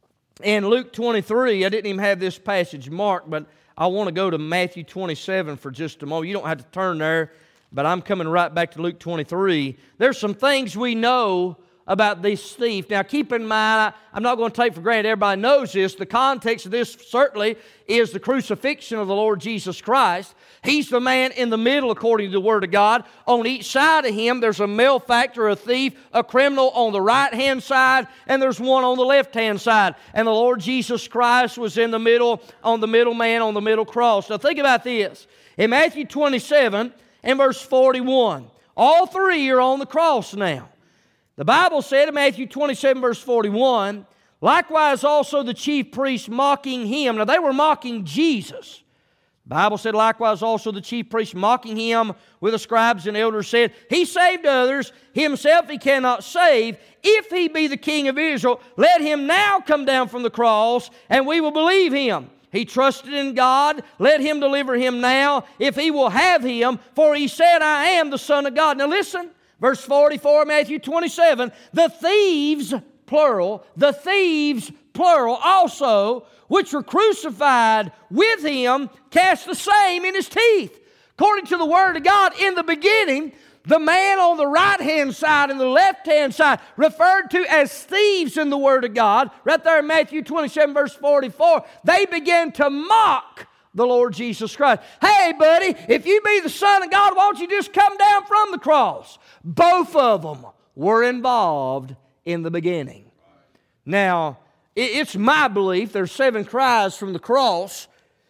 in Luke twenty-three, I didn't even have this passage marked, but I want to go to Matthew twenty-seven for just a moment. You don't have to turn there, but I'm coming right back to Luke twenty-three. There's some things we know about this thief. Now keep in mind, I'm not going to take for granted everybody knows this. The context of this certainly is the crucifixion of the Lord Jesus Christ. He's the man in the middle according to the Word of God. On each side of him there's a malefactor, a thief, a criminal on the right-hand side, and there's one on the left-hand side. And the Lord Jesus Christ was in the middle, on the middle man, on the middle cross. Now think about this. In Matthew twenty-seven and verse forty-one, all three are on the cross now. The Bible said in Matthew twenty-seven, verse forty-one, likewise also the chief priests mocking him. Now they were mocking Jesus. The Bible said likewise also the chief priests mocking him with the scribes and elders said, he saved others, himself he cannot save. If he be the King of Israel, let him now come down from the cross, and we will believe him. He trusted in God. Let him deliver him now, if he will have him. For he said, I am the Son of God. Now listen. Verse forty-four, Matthew twenty-seven, the thieves, plural, the thieves, plural, also, which were crucified with him, cast the same in his teeth. According to the Word of God, in the beginning, the man on the right-hand side and the left-hand side, referred to as thieves in the Word of God, right there in Matthew twenty-seven, verse forty-four, they began to mock the Lord Jesus Christ. Hey, buddy, if you be the Son of God, why don't you just come down from the cross? Both of them were involved in the beginning. Now, it's my belief there's seven cries from the cross,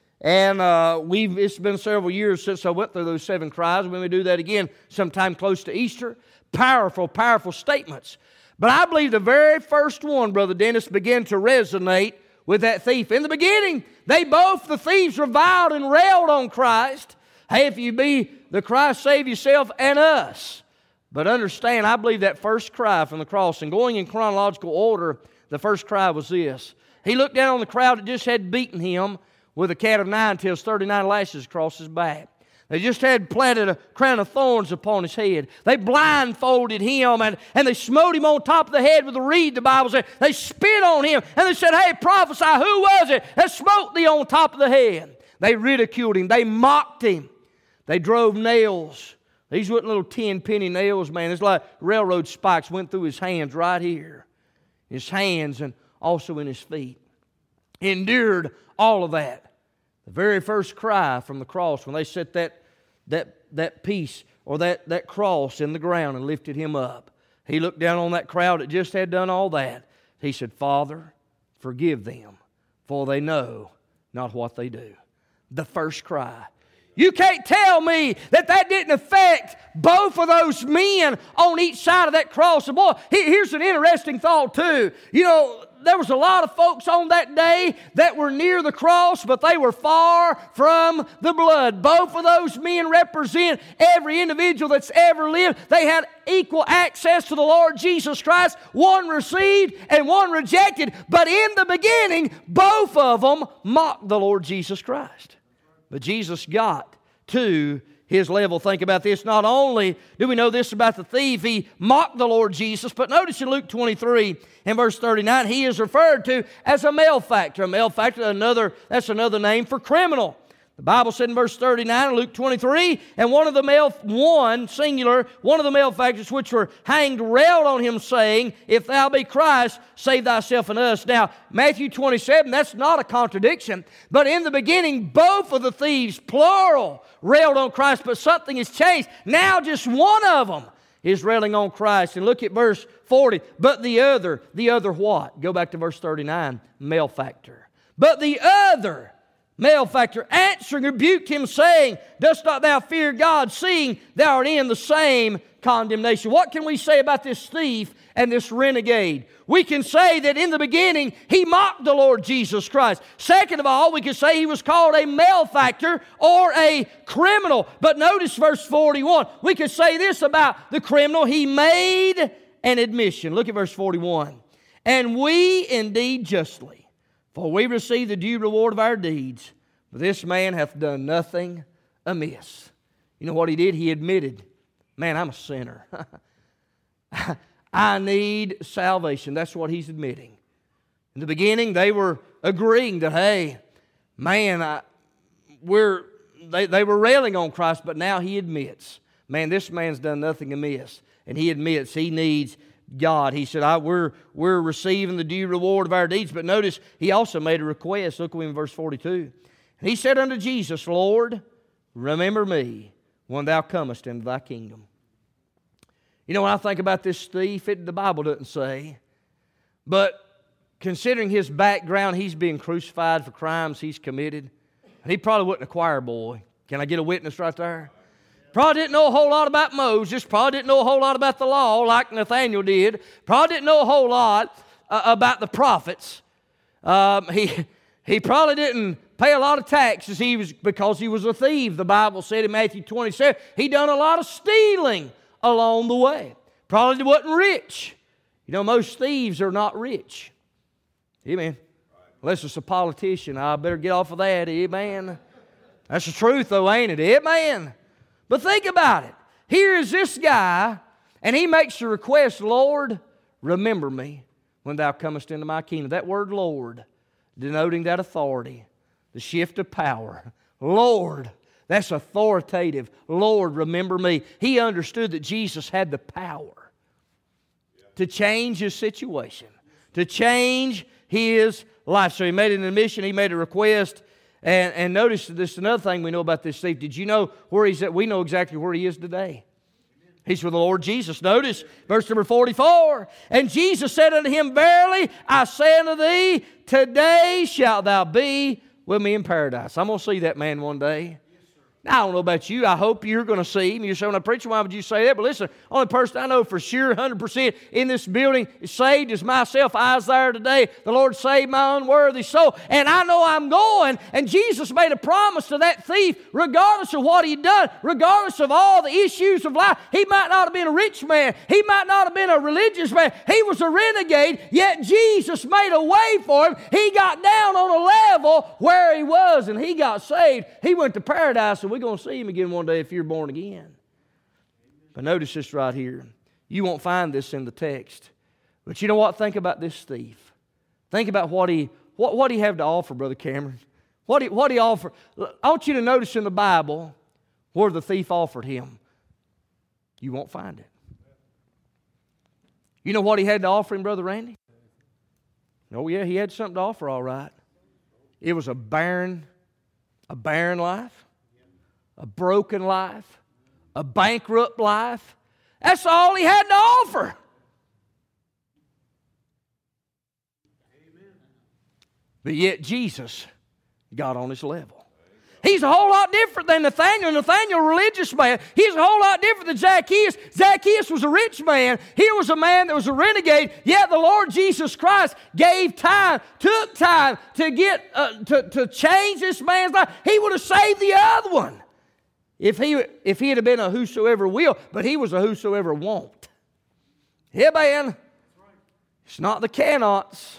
and uh, we've it's been several years since I went through those seven cries. We're going to do that again sometime close to Easter. Powerful, powerful statements. But I believe the very first one, Brother Dennis, began to resonate with that thief. In the beginning, they both, the thieves, reviled and railed on Christ. Hey, if you be the Christ, save yourself and us. But understand, I believe that first cry from the cross, and going in chronological order, the first cry was this. He looked down on the crowd that just had beaten him with a cat of nine tails, thirty-nine lashes across his back. They just had planted a crown of thorns upon his head. They blindfolded him and, and they smote him on top of the head with a reed, the Bible said. They spit on him and they said, hey, prophesy, who was it that smote thee on top of the head? They ridiculed him. They mocked him. They drove nails. These weren't little ten penny nails, man. It's like railroad spikes went through his hands right here. His hands and also in his feet. endured all of that. The very first cry from the cross, when they set that, that, that piece or that, that cross in the ground and lifted Him up, He looked down on that crowd that just had done all that. He said, Father, forgive them, for they know not what they do. The first cry. You can't tell me that that didn't affect both of those men on each side of that cross. And boy, here's an interesting thought too. You know, there was a lot of folks on that day that were near the cross, but they were far from the blood. Both of those men represent every individual that's ever lived. They had equal access to the Lord Jesus Christ. One received and one rejected. But in the beginning, both of them mocked the Lord Jesus Christ. But Jesus got to His level. Think about this. Not only do we know this about the thief, he mocked the Lord Jesus, but notice in Luke twenty-three and verse thirty-nine, he is referred to as a malefactor. A malefactor, another, that's another name for criminal. The Bible said in verse thirty-nine, Luke twenty-three, and one of the male, one, singular, one of the malefactors which were hanged railed on him, saying, If thou be Christ, save thyself and us. Now, Matthew twenty-seven, that's not a contradiction, but in the beginning, both of the thieves, plural, railed on Christ, but something has changed. Now just one of them is railing on Christ. And look at verse forty, but the other, the other what? Go back to verse thirty-nine, malefactor. But the other malefactor answering rebuked him, saying, Dost not thou fear God, seeing thou art in the same condemnation? What can we say about this thief and this renegade? We can say that in the beginning he mocked the Lord Jesus Christ. Second of all, we can say he was called a malefactor or a criminal. But notice verse forty-one. We could say this about the criminal. He made an admission. Look at verse forty-one. And we indeed justly, for we receive the due reward of our deeds. But this man hath done nothing amiss. You know what he did? He admitted, man, I'm a sinner. I need salvation. That's what he's admitting. In the beginning, they were agreeing that, hey, man, I, we're, they, they were railing on Christ, but now he admits, man, this man's done nothing amiss. And he admits he needs God. He said, I, we're, we're receiving the due reward of our deeds. But notice, he also made a request. Look with him in verse forty-two. And he said unto Jesus, Lord, remember me when thou comest into thy kingdom. You know, when I think about this thief, it, the Bible doesn't say. But considering his background, he's being crucified for crimes he's committed. He probably wasn't a choir boy. Can I get a witness right there? Probably didn't know a whole lot about Moses. Probably didn't know a whole lot about the law like Nathaniel did. Probably didn't know a whole lot uh, about the prophets. Um, he, he probably didn't pay a lot of taxes he was, because he was a thief. The Bible said in Matthew twenty-seven, he done a lot of stealing along the way. Probably wasn't rich. You know, most thieves are not rich. Amen. Unless it's a politician, I better get off of that. Amen. That's the truth though, ain't it? Amen. But think about it. Here is this guy, and he makes the request, Lord, remember me when thou comest into my kingdom. That word Lord, denoting that authority, the shift of power. Lord, that's authoritative. Lord, remember me. He understood that Jesus had the power to change his situation, to change his life. So he made an admission, he made a request. And, and notice this, another thing we know about this thief. Did you know where he's at? We know exactly where he is today. He's with the Lord Jesus. Notice verse number forty-four. And Jesus said unto him, Verily I say unto thee, today shalt thou be with me in paradise. I'm going to see that man one day. Now, I don't know about you. I hope you're going to see him. You say, when I preach, why would you say that? But listen, only person I know for sure, one hundred percent in this building is saved is myself. I was there today. The Lord saved my unworthy soul. And I know I'm going. And Jesus made a promise to that thief, regardless of what he'd done, regardless of all the issues of life. He might not have been a rich man. He might not have been a religious man. He was a renegade, yet Jesus made a way for him. He got down on a level where he was, and he got saved. He went to paradise, and we're going to see him again one day if you're born again. But notice this right here. You won't find this in the text. But you know what? Think about this thief. Think about what he what, what he have to offer, Brother Cameron. What he, what he offered. I want you to notice in the Bible where the thief offered him. You won't find it. You know what he had to offer him, Brother Randy? Oh yeah, he had something to offer, all right. It was a barren, a barren life, a broken life, a bankrupt life. That's all he had to offer. But yet Jesus got on his level. He's a whole lot different than Nathaniel. Nathaniel, a religious man. He's a whole lot different than Zacchaeus. Zacchaeus was a rich man. He was a man that was a renegade. Yet the Lord Jesus Christ gave time, took time to get uh, to, to change this man's life. He would have saved the other one if he if he had been a whosoever will. But he was a whosoever won't. Yeah, man. It's not the cannots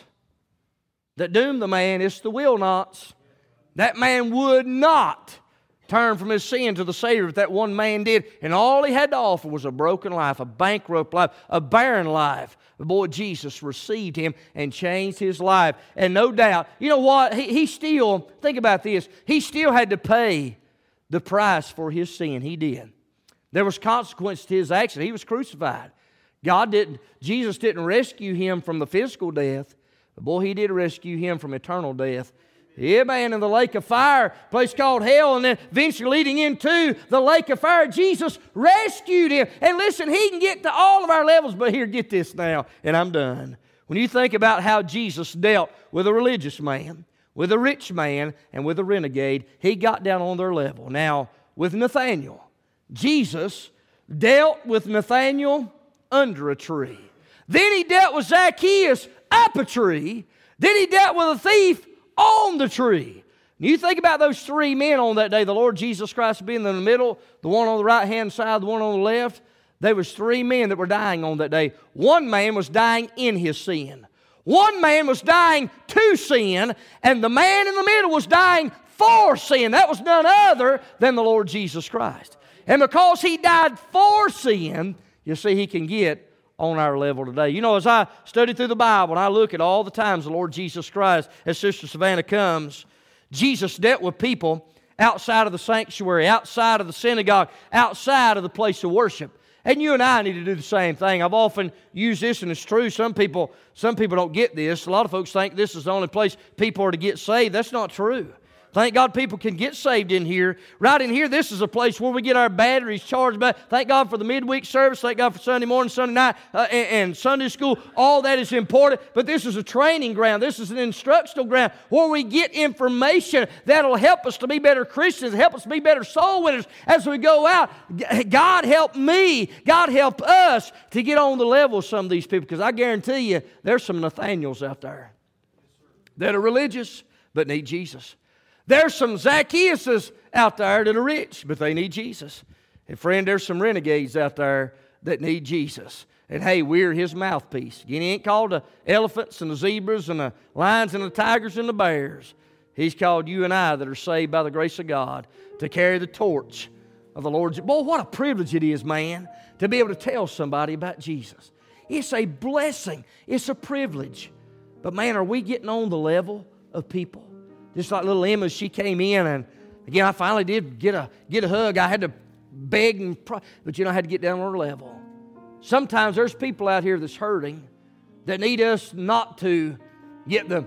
that doom the man. It's the will nots. That man would not turn from his sin to the Savior that that one man did. And all he had to offer was a broken life, a bankrupt life, a barren life. The boy Jesus received him and changed his life. And no doubt, you know what? He, he still, think about this, he still had to pay the price for his sin. He did. There was consequence to his action. He was crucified. God didn't, Jesus didn't rescue him from the physical death. But boy, he did rescue him from eternal death. Yeah, man, in the lake of fire, a place called hell, and then eventually leading into the lake of fire, Jesus rescued him. And listen, he can get to all of our levels, but here, get this now, and I'm done. When you think about how Jesus dealt with a religious man, with a rich man, and with a renegade, he got down on their level. Now, with Nathaniel, Jesus dealt with Nathaniel under a tree. Then he dealt with Zacchaeus up a tree. Then he dealt with a thief on the tree. And you think about those three men on that day, the Lord Jesus Christ being in the middle, the one on the right-hand side, the one on the left. There was three men that were dying on that day. One man was dying in his sin. One man was dying to sin, and the man in the middle was dying for sin. That was none other than the Lord Jesus Christ. And because he died for sin, you see, he can get on our level today. You know, as I study through the Bible and I look at all the times the Lord Jesus Christ, as Sister Savannah comes, Jesus dealt with people outside of the sanctuary, outside of the synagogue, outside of the place of worship. And you and I need to do the same thing. I've often used this, and it's true. Some people, some people don't get this. A lot of folks think this is the only place people are to get saved. That's not true. Thank God people can get saved in here. Right in here, this is a place where we get our batteries charged back. Thank God for the midweek service. Thank God for Sunday morning, Sunday night, uh, and, and Sunday school. All that is important. But this is a training ground. This is an instructional ground where we get information that will help us to be better Christians, help us to be better soul winners as we go out. God help me. God help us to get on the level of some of these people, because I guarantee you there's some Nathaniels out there that are religious but need Jesus. There's some Zacchaeuses out there that are rich, but they need Jesus. And friend, there's some renegades out there that need Jesus. And hey, we're His mouthpiece. Again, He ain't called the elephants and the zebras and the lions and the tigers and the bears. He's called you and I that are saved by the grace of God to carry the torch of the Lord. Boy, what a privilege it is, man, to be able to tell somebody about Jesus. It's a blessing. It's a privilege. But man, are we getting on the level of people? Just like little Emma, she came in, and again, I finally did get a get a hug. I had to beg, and pray, but you know, I had to get down on her level. Sometimes there's people out here that's hurting that need us not to get the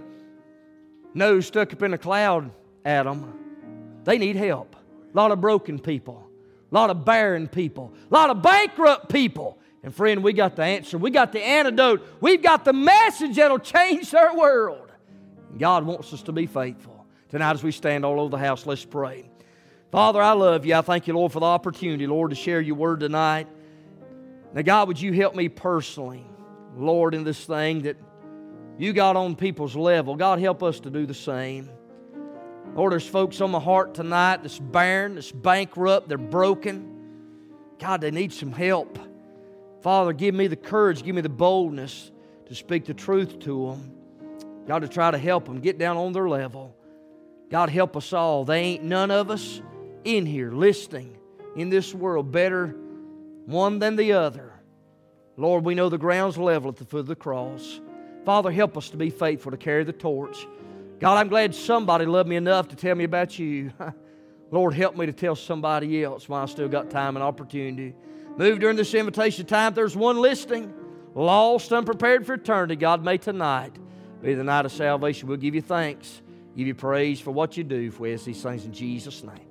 nose stuck up in a cloud at them. They need help. A lot of broken people, a lot of barren people, a lot of bankrupt people. And friend, we got the answer. We got the antidote. We've got the message that'll change their world. God wants us to be faithful. Tonight as we stand all over the house, let's pray. Father, I love you. I thank you, Lord, for the opportunity, Lord, to share your word tonight. Now, God, would you help me personally, Lord, in this thing that you got on people's level. God, help us to do the same. Lord, there's folks on my heart tonight that's barren, that's bankrupt, they're broken. God, they need some help. Father, give me the courage, give me the boldness to speak the truth to them. God, to try to help them get down on their level. God, help us all. They ain't none of us in here listening in this world better one than the other. Lord, we know the ground's level at the foot of the cross. Father, help us to be faithful to carry the torch. God, I'm glad somebody loved me enough to tell me about you. Lord, help me to tell somebody else while I still got time and opportunity. Move during this invitation time. If there's one listening, lost, unprepared for eternity, God, may tonight be the night of salvation. We'll give you thanks Give you praise for what you do. For we ask these things in Jesus' name.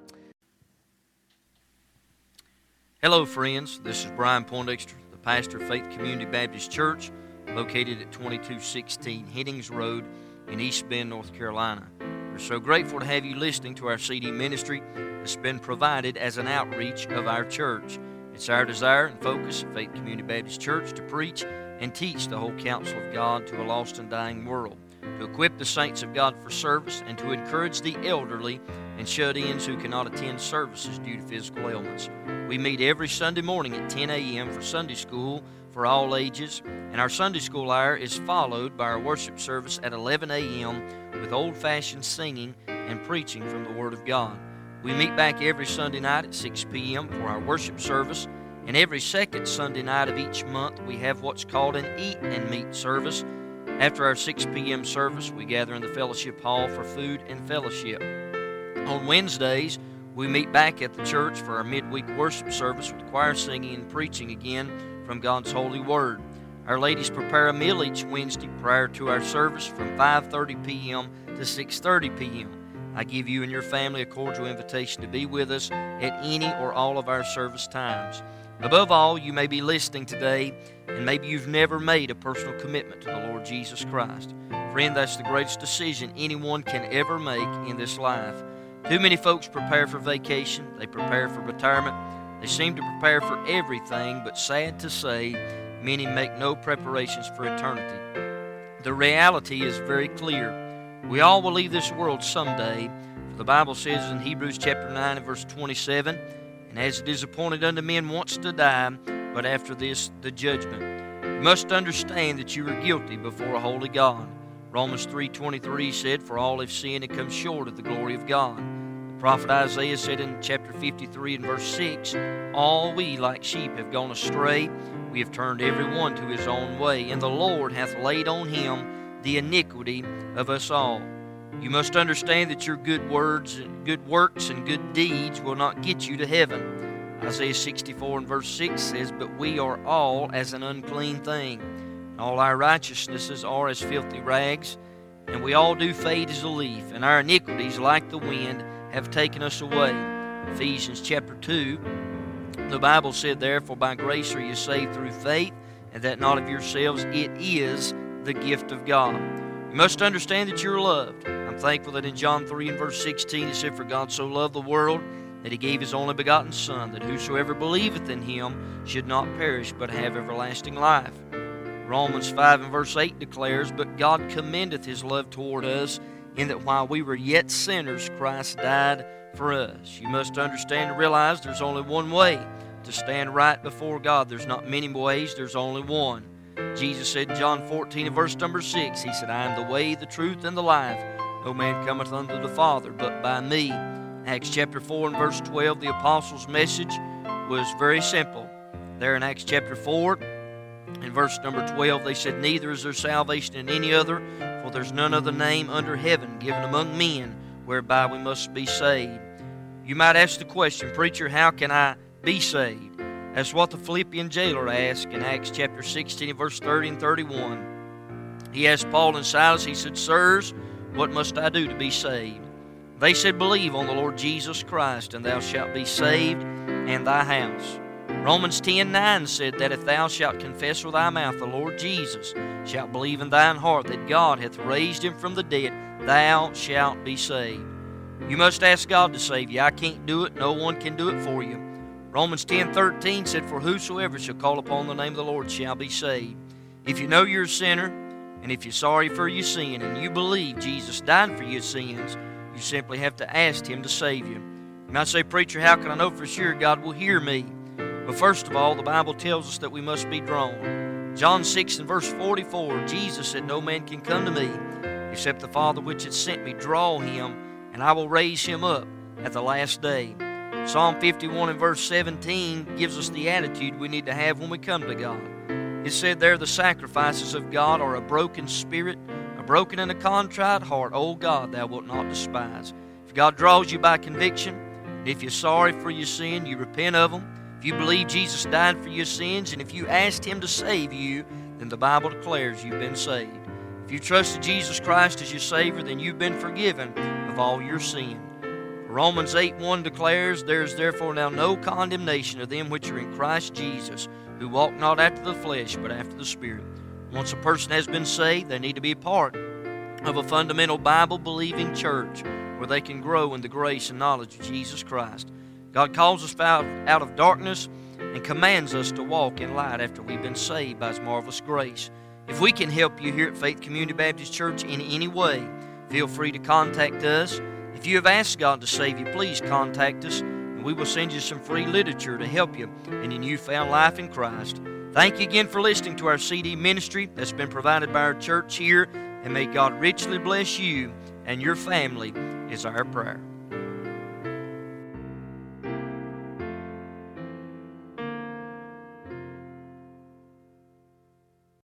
Hello, friends. This is Brian Poindexter, the pastor of Faith Community Baptist Church, located at twenty-two sixteen Headings Road in East Bend, North Carolina. We're so grateful to have you listening to our C D ministry that's been provided as an outreach of our church. It's our desire and focus at Faith Community Baptist Church to preach and teach the whole counsel of God to a lost and dying world, to equip the saints of God for service, and to encourage the elderly and shut-ins who cannot attend services due to physical ailments. We meet every Sunday morning at ten a.m. for Sunday school for all ages, and our Sunday school hour is followed by our worship service at eleven a.m. with old-fashioned singing and preaching from the Word of God. We meet back every Sunday night at six p.m. for our worship service, and every second Sunday night of each month we have what's called an Eat and Meet service. After our six p.m. service, we gather in the fellowship hall for food and fellowship. On Wednesdays, we meet back at the church for our midweek worship service with choir singing and preaching again from God's holy Word. Our ladies prepare a meal each Wednesday prior to our service from five thirty p.m. to six thirty p.m. I give you and your family a cordial invitation to be with us at any or all of our service times. Above all, you may be listening today, and maybe you've never made a personal commitment to the Lord Jesus Christ. Friend, that's the greatest decision anyone can ever make in this life. Too many folks prepare for vacation, they prepare for retirement, they seem to prepare for everything, but sad to say, many make no preparations for eternity. The reality is very clear. We all will leave this world someday, for the Bible says in Hebrews chapter nine and verse twenty-seven, "And as it is appointed unto men once to die, but after this the judgment." You must understand that you are guilty before a holy God. Romans three twenty-three said, "For all have sinned and come short of the glory of God." The prophet Isaiah said in chapter fifty-three and verse six, "All we like sheep have gone astray, we have turned every one to his own way, and the Lord hath laid on him the iniquity of us all." You must understand that your good words, good works, and good deeds will not get you to heaven. Isaiah sixty-four and verse six says, "But we are all as an unclean thing, and all our righteousnesses are as filthy rags, and we all do fade as a leaf, and our iniquities, like the wind, have taken us away." Ephesians chapter two, the Bible said, "Therefore by grace are you saved through faith, and that not of yourselves, it is the gift of God." You must understand that you're loved. I'm thankful that in John three and verse sixteen it said, "For God so loved the world that he gave his only begotten Son, that whosoever believeth in him should not perish but have everlasting life." Romans five and verse eight declares, "But God commendeth his love toward us, in that while we were yet sinners, Christ died for us." You must understand and realize there's only one way to stand right before God. There's not many ways, there's only one. Jesus said in John fourteen and verse number six, he said, "I am the way, the truth, and the life. No man cometh unto the Father but by me." Acts chapter four and verse twelve, the apostles' message was very simple. There in Acts chapter four and verse number twelve, they said, "Neither is there salvation in any other, for there's none other name under heaven given among men whereby we must be saved." You might ask the question, "Preacher, how can I be saved?" That's what the Philippian jailer asked in Acts chapter sixteen, verse thirty and thirty-one. He asked Paul and Silas, he said, "Sirs, what must I do to be saved?" They said, "Believe on the Lord Jesus Christ, and thou shalt be saved, and thy house." Romans ten nine said that if thou shalt confess with thy mouth the Lord Jesus, shalt believe in thine heart that God hath raised him from the dead, thou shalt be saved. You must ask God to save you. I can't do it. No one can do it for you. Romans ten thirteen said, "For whosoever shall call upon the name of the Lord shall be saved." If you know you're a sinner, and if you're sorry for your sin, and you believe Jesus died for your sins, you simply have to ask him to save you. You might say, "Preacher, how can I know for sure God will hear me?" But first of all, the Bible tells us that we must be drawn. John six and verse forty-four, Jesus said, "No man can come to me, except the Father which hath sent me draw him, and I will raise him up at the last day." Psalm fifty-one and verse seventeen gives us the attitude we need to have when we come to God. It said there, "The sacrifices of God are a broken spirit, a broken and a contrite heart, O God, thou wilt not despise." If God draws you by conviction, and if you're sorry for your sin, you repent of them. If you believe Jesus died for your sins, and if you asked him to save you, then the Bible declares you've been saved. If you trusted Jesus Christ as your Savior, then you've been forgiven of all your sin. Romans eight one declares, "There is therefore now no condemnation of them which are in Christ Jesus, who walk not after the flesh, but after the Spirit." Once a person has been saved, they need to be a part of a fundamental Bible-believing church where they can grow in the grace and knowledge of Jesus Christ. God calls us out, out of darkness and commands us to walk in light after we've been saved by His marvelous grace. If we can help you here at Faith Community Baptist Church in any way, feel free to contact us. If you have asked God to save you, please contact us, and we will send you some free literature to help you in your newfound life in Christ. Thank you again for listening to our C D ministry that's been provided by our church here, and may God richly bless you and your family is our prayer.